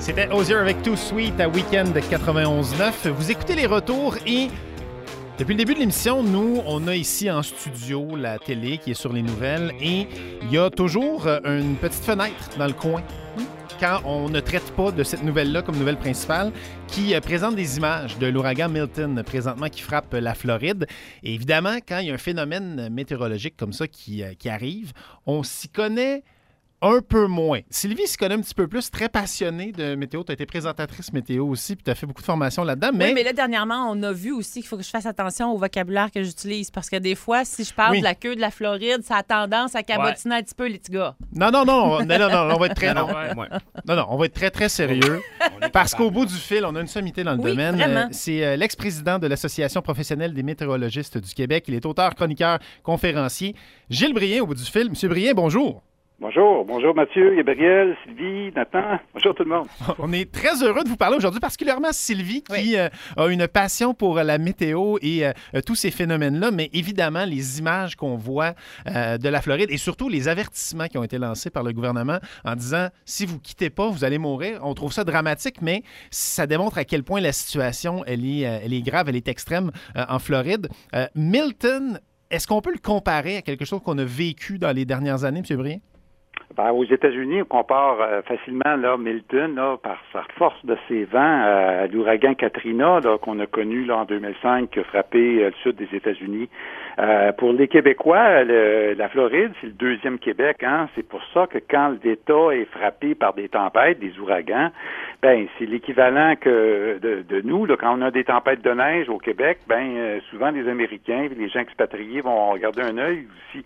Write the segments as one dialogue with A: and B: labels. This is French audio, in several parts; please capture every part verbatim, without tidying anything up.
A: C'était Osier avec Too Sweet à Weekend quatre-vingt-onze neuf. Vous écoutez les retours et depuis le début de l'émission, nous, on a ici en studio la télé qui est sur les nouvelles et il y a toujours une petite fenêtre dans le coin quand on ne traite pas de cette nouvelle-là comme nouvelle principale qui présente des images de l'ouragan Milton présentement qui frappe la Floride. Et évidemment, quand il y a un phénomène météorologique comme ça qui, qui arrive, on s'y connaît un peu moins. Sylvie s'y connaît un petit peu plus, très passionnée de météo. Tu as été présentatrice météo aussi, puis tu as fait beaucoup de formations là-dedans. Mais...
B: Oui, mais là, dernièrement, on a vu aussi qu'il faut que je fasse attention au vocabulaire que j'utilise. Parce que des fois, si je parle oui. de la queue de la Floride, ça a tendance à cabotiner ouais. un petit peu les petits gars.
A: Non, non, non, non, non, non, on va être très...
C: non,
A: non, ouais. non, non, on va être très, très sérieux. Parce qu'au bout du fil, on a une sommité dans le
B: oui,
A: domaine.
B: Vraiment.
A: C'est euh, l'ex-président de l'Association professionnelle des météorologistes du Québec. Il est auteur, chroniqueur, conférencier. Gilles Brien, au bout du fil. Monsieur Brien, bonjour.
D: Bonjour. Bonjour Mathieu, Gabriel, Sylvie, Nathan. Bonjour tout le monde.
A: On est très heureux de vous parler aujourd'hui, particulièrement Sylvie qui oui. euh, a une passion pour la météo et euh, tous ces phénomènes-là, mais évidemment les images qu'on voit euh, de la Floride et surtout les avertissements qui ont été lancés par le gouvernement en disant « si vous ne quittez pas, vous allez mourir ». On trouve ça dramatique, mais ça démontre à quel point la situation elle est, euh, elle est grave, elle est extrême euh, en Floride. Euh, Milton, est-ce qu'on peut le comparer à quelque chose qu'on a vécu dans les dernières années, M. Brien?
D: Ben, aux États-Unis, on compare euh, facilement là, Milton là, par sa force de ses vents euh, à l'ouragan Katrina là, qu'on a connu là, en deux mille cinq qui a frappé euh, le sud des États-Unis. Euh, pour les Québécois, le, la Floride, c'est le deuxième Québec. Hein? C'est pour ça que quand l'État est frappé par des tempêtes, des ouragans, ben c'est l'équivalent que de, de nous. Là, quand on a des tempêtes de neige au Québec, ben euh, souvent les Américains, les gens expatriés vont regarder un œil aussi.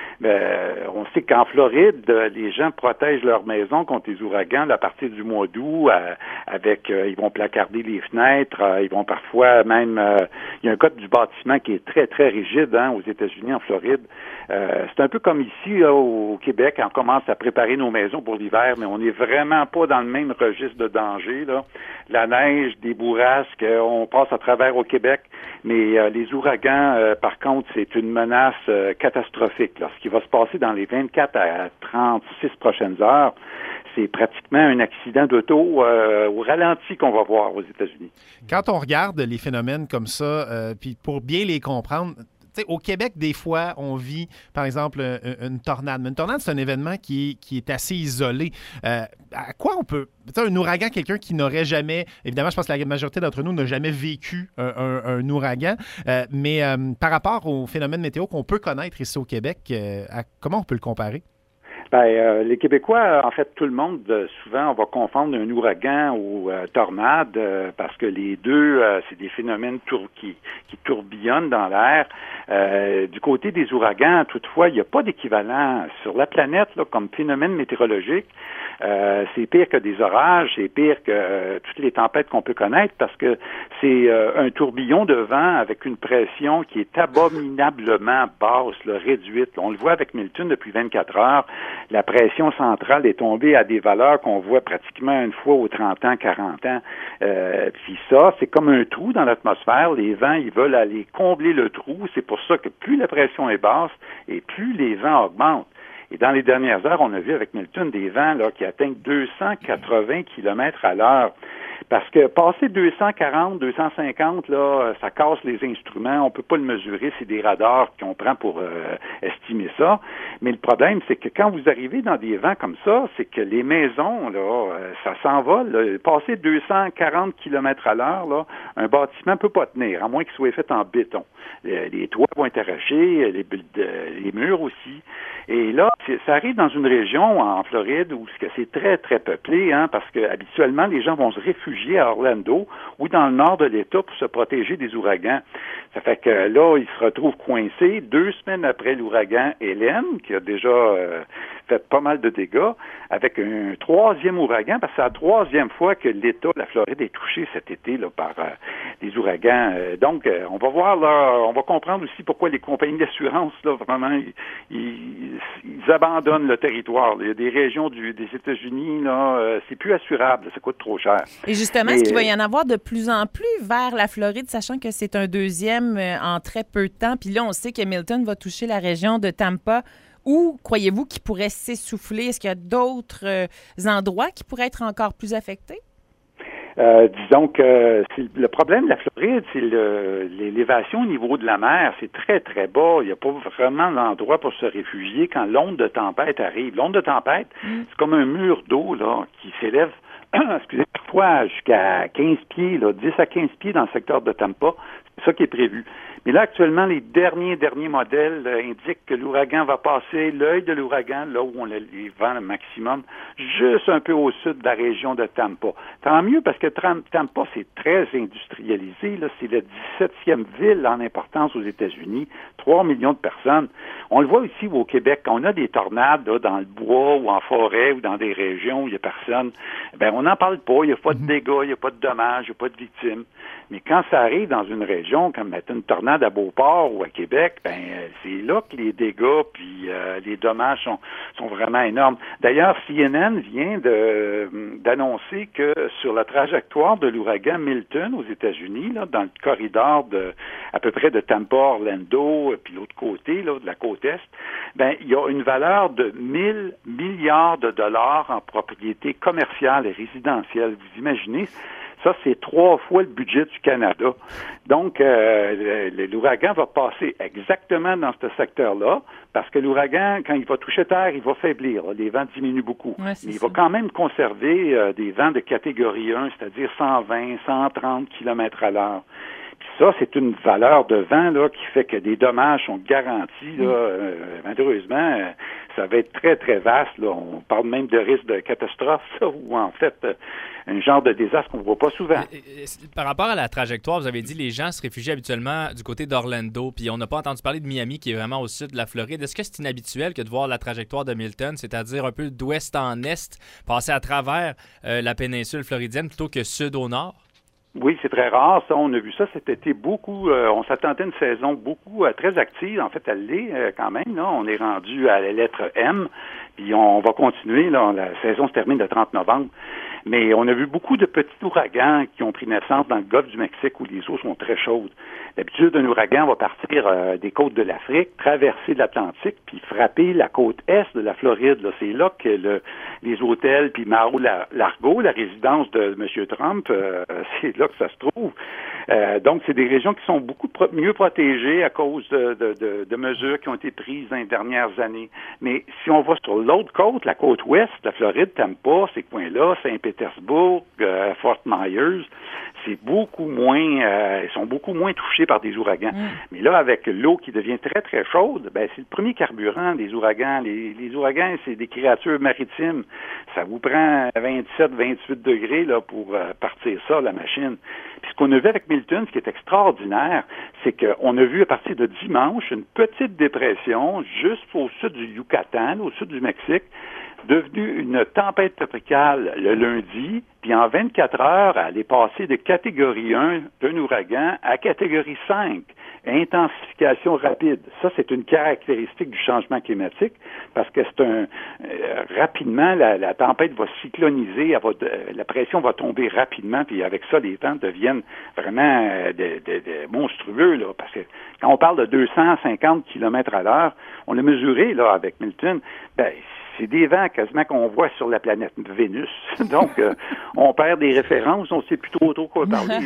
D: Ben, on sait qu'en Floride, les gens protègent leur maison contre les ouragans à partir du mois d'août. Euh, avec, euh, ils vont placarder les fenêtres. Euh, ils vont parfois même. Euh, il y a un code du bâtiment qui est très très rigide hein, aux États-Unis, en Floride. Euh, c'est un peu comme ici là, au Québec, on commence à préparer nos maisons pour l'hiver, mais on n'est vraiment pas dans le même registre de danger. Là. La neige, des bourrasques, euh, on passe à travers au Québec, mais euh, les ouragans, euh, par contre, c'est une menace euh, catastrophique. Là. Ce qui va se passer dans les vingt-quatre à trente-six prochaines heures, c'est pratiquement un accident d'auto euh, au ralenti qu'on va voir aux États-Unis.
A: Quand on regarde les phénomènes comme ça, euh, puis pour bien les comprendre, t'sais, au Québec, des fois, on vit, par exemple, une, une tornade. Mais une tornade, c'est un événement qui est, qui est assez isolé. Euh, à quoi on peut... Un ouragan, quelqu'un qui n'aurait jamais... Évidemment, je pense que la majorité d'entre nous n'a jamais vécu un, un, un ouragan. Euh, mais euh, par rapport aux phénomènes météo qu'on peut connaître ici au Québec, euh, à, comment on peut le comparer?
D: Ben, euh, les Québécois, en fait, tout le monde, euh, souvent, on va confondre un ouragan ou euh, tornade euh, parce que les deux, euh, c'est des phénomènes tour- qui, qui tourbillonnent dans l'air. Euh, du côté des ouragans, toutefois, il n'y a pas d'équivalent sur la planète là, comme phénomène météorologique. Euh, c'est pire que des orages, c'est pire que euh, toutes les tempêtes qu'on peut connaître parce que c'est euh, un tourbillon de vent avec une pression qui est abominablement basse, là, réduite. Là, on le voit avec Milton depuis vingt-quatre heures. La pression centrale est tombée à des valeurs qu'on voit pratiquement une fois aux trente ans, quarante ans. Euh, puis ça, c'est comme un trou dans l'atmosphère. Les vents, ils veulent aller combler le trou. C'est pour ça que plus la pression est basse et plus les vents augmentent. Et dans les dernières heures, on a vu avec Milton des vents là, qui atteignent deux cent quatre-vingts kilomètres à l'heure. Parce que passer deux cent quarante, deux cent cinquante, là, ça casse les instruments. On peut pas le mesurer. C'est des radars qu'on prend pour euh, estimer ça. Mais le problème, c'est que quand vous arrivez dans des vents comme ça, c'est que les maisons, là, euh, ça s'envole. Là. Passer deux cent quarante kilomètres à l'heure, là, un bâtiment peut pas tenir, à moins qu'il soit fait en béton. Les, les toits vont être arrachés, les, les murs aussi. Et là, ça arrive dans une région en Floride où c'est très, très peuplé, hein, parce que habituellement, les gens vont se réfugier à Orlando ou dans le nord de l'État pour se protéger des ouragans. Ça fait que là, ils se retrouvent coincés deux semaines après l'ouragan Hélène, qui a déjà euh, fait pas mal de dégâts, avec un troisième ouragan, parce que c'est la troisième fois que l'État, la Floride, est touché cet été là, par euh, des ouragans. Euh, donc, euh, on va voir là, on va comprendre aussi pourquoi les compagnies d'assurance, là, vraiment, ils, ils, ils abandonnent le territoire. Il y a des régions du, des États-Unis, là, euh, c'est plus assurable, ça coûte trop cher.
B: Et justement, est-ce qu'il va y en avoir de plus en plus vers la Floride, sachant que c'est un deuxième euh, en très peu de temps? Puis là, on sait que Milton va toucher la région de Tampa. Où croyez-vous qu'il pourrait s'essouffler? Est-ce qu'il y a d'autres euh, endroits qui pourraient être encore plus affectés?
D: Euh, disons que c'est, le problème de la Floride, c'est le, l'élévation au niveau de la mer. C'est très, très bas. Il n'y a pas vraiment d'endroit pour se réfugier quand l'onde de tempête arrive. L'onde de tempête, mm. c'est comme un mur d'eau là qui s'élève excusez, parfois jusqu'à quinze pieds, là, dix à quinze pieds dans le secteur de Tampa. C'est ça qui est prévu. Mais là, actuellement, les derniers, derniers modèles euh, indiquent que l'ouragan va passer l'œil de l'ouragan, là où on a les vents le maximum, juste un peu au sud de la région de Tampa. Tant mieux parce que Tampa, c'est très industrialisé. Là, c'est la dix-septième ville en importance aux États-Unis, trois millions de personnes. On le voit ici au Québec, quand on a des tornades là, dans le bois ou en forêt ou dans des régions où il n'y a personne, ben on n'en parle pas, il n'y a pas de dégâts, il n'y a pas de dommages, il n'y a pas de victimes. Mais quand ça arrive dans une région, comme mettre une tornade à Beauport ou à Québec, ben c'est là que les dégâts puis euh, les dommages sont, sont vraiment énormes. D'ailleurs, C N N vient de d'annoncer que sur la trajectoire de l'ouragan Milton aux États-Unis, là, dans le corridor de à peu près de Tampa, Orlando, puis l'autre côté, là, de la côte est, ben il y a une valeur de mille milliards de dollars en propriété commerciale et résidentielle. Vous imaginez? Ça, c'est trois fois le budget du Canada. Donc, euh, l'ouragan va passer exactement dans ce secteur-là, parce que l'ouragan, quand il va toucher terre, il va faiblir. Là. Les vents diminuent beaucoup. Ouais, Mais il ça. va quand même conserver euh, des vents de catégorie un, c'est-à-dire cent vingt, cent trente kilomètres à l'heure. Puis ça, c'est une valeur de vent là qui fait que des dommages sont garantis. Là, euh, malheureusement, euh, ça va être très, très vaste. Là. On parle même de risque de catastrophe, ça, ou en fait, euh, un genre de désastre qu'on ne voit pas souvent.
C: Par rapport à la trajectoire, vous avez dit que les gens se réfugient habituellement du côté d'Orlando, puis on n'a pas entendu parler de Miami, qui est vraiment au sud de la Floride. Est-ce que c'est inhabituel que de voir la trajectoire de Milton, c'est-à-dire un peu d'ouest en est, passer à travers euh, la péninsule floridienne plutôt que sud au nord?
D: Oui, c'est très rare, ça. On a vu ça cet été beaucoup. Euh, on s'attendait à une saison beaucoup euh, très active. En fait, elle l'est euh, quand même. Là, on est rendu à la lettre M, puis on va continuer. Là, la saison se termine le trente novembre. Mais on a vu beaucoup de petits ouragans qui ont pris naissance dans le golfe du Mexique où les eaux sont très chaudes. D'habitude, un ouragan va partir euh, des côtes de l'Afrique, traverser l'Atlantique, puis frapper la côte est de la Floride. Là. C'est là que le, les hôtels, puis Mar-a-Lago, la résidence de M. Trump, euh, c'est là que ça se trouve. Euh, donc, c'est des régions qui sont beaucoup pro- mieux protégées à cause de, de, de, de mesures qui ont été prises dans les dernières années. Mais si on va sur l'autre côte, la côte ouest, la Floride, Tampa, ces coins-là, Saint-Pétersbourg, euh, Fort Myers, c'est beaucoup moins, euh, ils sont beaucoup moins touchés par des ouragans. Mm. Mais là, avec l'eau qui devient très, très chaude, ben, c'est le premier carburant des ouragans. Les, les ouragans, c'est des créatures maritimes. Ça vous prend vingt-sept, vingt-huit degrés, là, pour euh, partir ça, la machine. Puis ce qu'on a vu avec Milton, ce qui est extraordinaire, c'est qu'on a vu à partir de dimanche une petite dépression juste au sud du Yucatan, au sud du Mexique, devenue une tempête tropicale le lundi, puis en vingt-quatre heures, elle est passée de catégorie un d'un ouragan à catégorie cinq. Intensification rapide. Ça, c'est une caractéristique du changement climatique parce que c'est un... Euh, rapidement, la, la tempête va cycloniser, elle va, euh, la pression va tomber rapidement, puis avec ça, les vents deviennent vraiment euh, de, de, de monstrueux, là, parce que quand on parle de deux cent cinquante kilomètres à l'heure, on l'a mesuré, là, avec Milton, ben, c'est des vents quasiment qu'on voit sur la planète Vénus. Donc, euh, on perd des références, on ne sait plus trop trop quoi parler.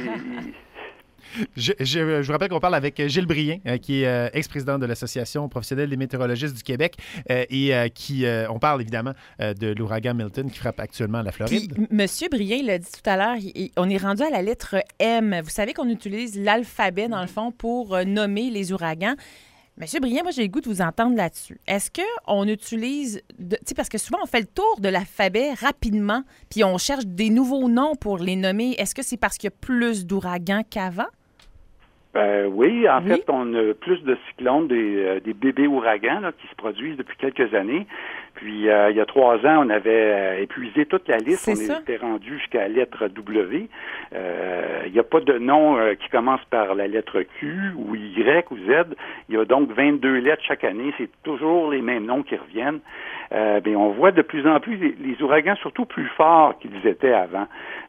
A: Je, je, je vous rappelle qu'on parle avec Gilles Brien, euh, qui est euh, ex-président de l'Association professionnelle des météorologistes du Québec, euh, et euh, qui, euh, on parle évidemment euh, de l'ouragan Milton qui frappe actuellement la Floride.
B: Puis, Monsieur Brien l'a dit tout à l'heure, il, on est rendu à la lettre M. Vous savez qu'on utilise l'alphabet, dans le fond, pour euh, nommer les ouragans. Monsieur Brien, moi, j'ai le goût de vous entendre là-dessus. Est-ce qu'on utilise... Tu sais, parce que souvent, on fait le tour de l'alphabet rapidement, puis on cherche des nouveaux noms pour les nommer. Est-ce que c'est parce qu'il y a plus d'ouragans qu'avant?
D: Euh, oui, en
B: oui.
D: fait, on a plus de cyclones, des, euh, des bébés ouragans là, qui se produisent depuis quelques années. Puis, euh, il y a trois ans, on avait euh, épuisé toute la liste.
B: C'est
D: on
B: ça.
D: était rendu jusqu'à la lettre W. Euh, il n'y a pas de nom euh, qui commence par la lettre Q ou Y ou Z. Il y a donc vingt-deux lettres chaque année. C'est toujours les mêmes noms qui reviennent. Euh, bien, on voit de plus en plus les, les ouragans surtout plus forts qu'ils étaient avant.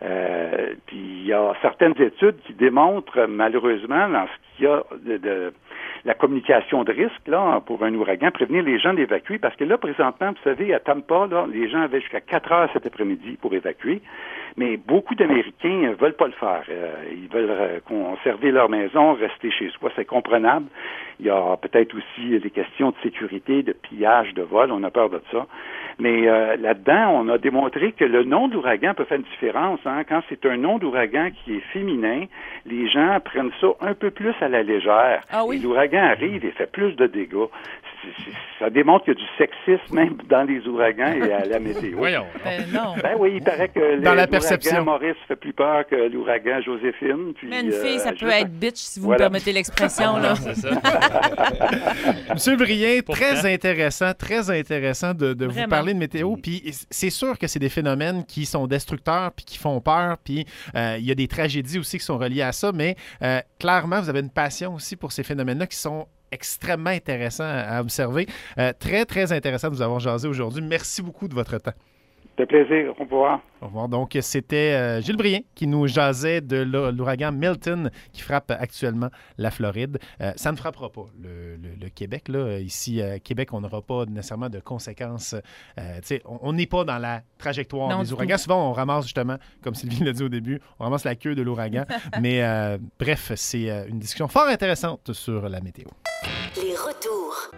D: Euh, puis, il y a certaines études qui démontrent, malheureusement, dans ce qu'il y a de... de la communication de risque là pour un ouragan, prévenir les gens d'évacuer, parce que là, présentement, vous savez, à Tampa, là, les gens avaient jusqu'à quatre heures cet après-midi pour évacuer, mais beaucoup d'Américains ne veulent pas le faire. Euh, ils veulent euh, conserver leur maison, rester chez soi, c'est comprenable. Il y a peut-être aussi des questions de sécurité, de pillage, de vol, on a peur de ça. Mais euh, là-dedans, on a démontré que le nom d'ouragan peut faire une différence. Hein? Quand c'est un nom d'ouragan qui est féminin, les gens prennent ça un peu plus à la légère.
B: Ah oui?
D: Et l'ouragan arrive et fait plus de dégâts. C'est, c'est, ça démontre qu'il y a du sexisme même dans les ouragans et à la météo.
C: Voyons.
B: Ben non.
D: Ben oui, il paraît que
A: Dans la
D: l'ouragan
A: perception.
D: Maurice fait plus peur que l'ouragan Joséphine. Puis,
B: Mais une fille, ça
D: euh,
B: peut
D: juste-
B: être bitch, si vous
D: Voilà.
B: me permettez l'expression. là.
C: C'est ça.
A: Monsieur Brien,
C: Pourtant.
A: très intéressant, très intéressant de, de vous
B: Vraiment.
A: parler de météo. Puis c'est sûr que c'est des phénomènes qui sont destructeurs puis qui font peur. Puis euh, il y a des tragédies aussi qui sont reliées à ça. Mais euh, clairement, vous avez une passion aussi pour ces phénomènes-là qui sont extrêmement intéressants à observer. Euh, très, très intéressant de vous avoir jasé aujourd'hui. Merci beaucoup de votre temps.
D: Ça fait plaisir. Au revoir.
A: Au revoir. Donc, c'était euh, Gilles Brien qui nous jasait de l'ou- l'ouragan Milton qui frappe actuellement la Floride. Euh, ça ne frappera pas le, le- le Québec. Là. Ici, à Québec, on n'aura pas nécessairement de conséquences. Euh, tu sais, on on n'est pas dans la trajectoire
B: Non,
A: des
B: du
A: ouragans.
B: tout.
A: Souvent, on ramasse justement, comme Sylvie l'a dit au début, on ramasse la queue de l'ouragan. Mais euh, bref, c'est euh, une discussion fort intéressante sur la météo.
E: Les retours.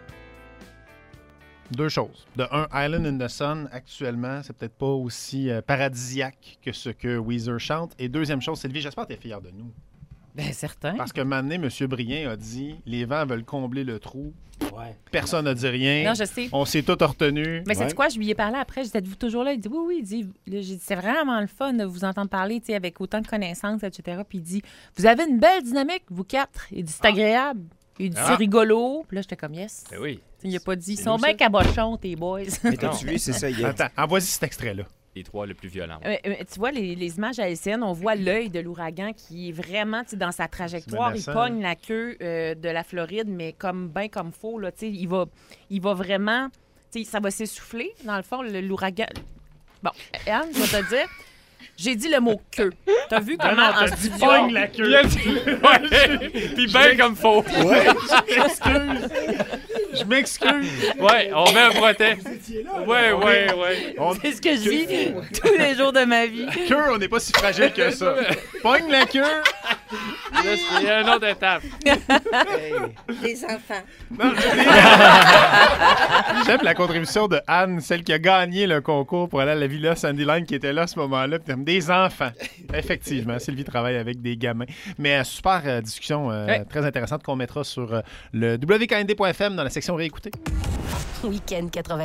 A: Deux choses. De un, Island in the Sun, actuellement, c'est peut-être pas aussi euh, paradisiaque que ce que Weezer chante. Et deuxième chose, Sylvie, j'espère que tu es fière de nous.
B: Ben certain.
A: Parce que maintenant, M. Brien a dit les vents veulent combler le trou.
F: Ouais.
A: Personne n'a dit rien.
B: Non, je sais.
A: On s'est tout retenu.
B: Mais
F: Ouais.
B: c'est quoi, je lui ai parlé après, je disais, êtes-vous toujours là? Il dit, oui, oui, il dit, là, j'ai dit, c'est vraiment le fun de vous entendre parler, tu sais, avec autant de connaissances, et cetera. Puis il dit, vous avez une belle dynamique, vous quatre. Il dit, c'est agréable. Il dit,
C: Ah.
B: c'est rigolo. Puis là, j'étais comme, yes.
C: Ben oui.
B: Il a pas dit, ils
C: C'est
B: sont
C: nous,
B: bien
C: ça.
B: cabochons, tes boys.
F: Mais t'as-tu vu, c'est ça, il y a...
A: Attends, envoie-y cet extrait-là.
C: Les trois le plus violents.
B: Euh, euh, tu vois, les, les images à L C N, on voit l'œil de l'ouragan qui est vraiment, tu sais, dans sa trajectoire. Il
A: menaçant,
B: pogne la queue euh, de la Floride, mais comme bien comme faux, là, tu sais, il va, il va vraiment, tu sais, ça va s'essouffler, dans le fond, le- l'ouragan. Bon, Anne, je vais te dire, j'ai dit le mot queue. T'as vu comment en studio...
A: Pogne la queue.
C: Il a dit- Ouais. Puis bien comme faux.
F: Ouais.
A: Je m'excuse.
C: Ouais, on met un protège. Ouais, ouais, ouais.
A: On...
B: C'est ce que je vis tous les jours de ma vie.
A: Queue, on n'est pas si fragile que ça. Pogne la queue.
C: Là, c'est une autre étape.
E: Les enfants.
A: Non, j'aime la contribution de Anne, celle qui a gagné le concours pour aller à la Villa Sandyline, qui était là à ce moment-là. Puis, des enfants. Effectivement, Sylvie travaille avec des gamins. Mais euh, super euh, discussion euh,
B: Ouais.
A: très intéressante qu'on mettra sur euh, le W K N D point F M dans la section réécouter.
E: Week-end quatre-vingt.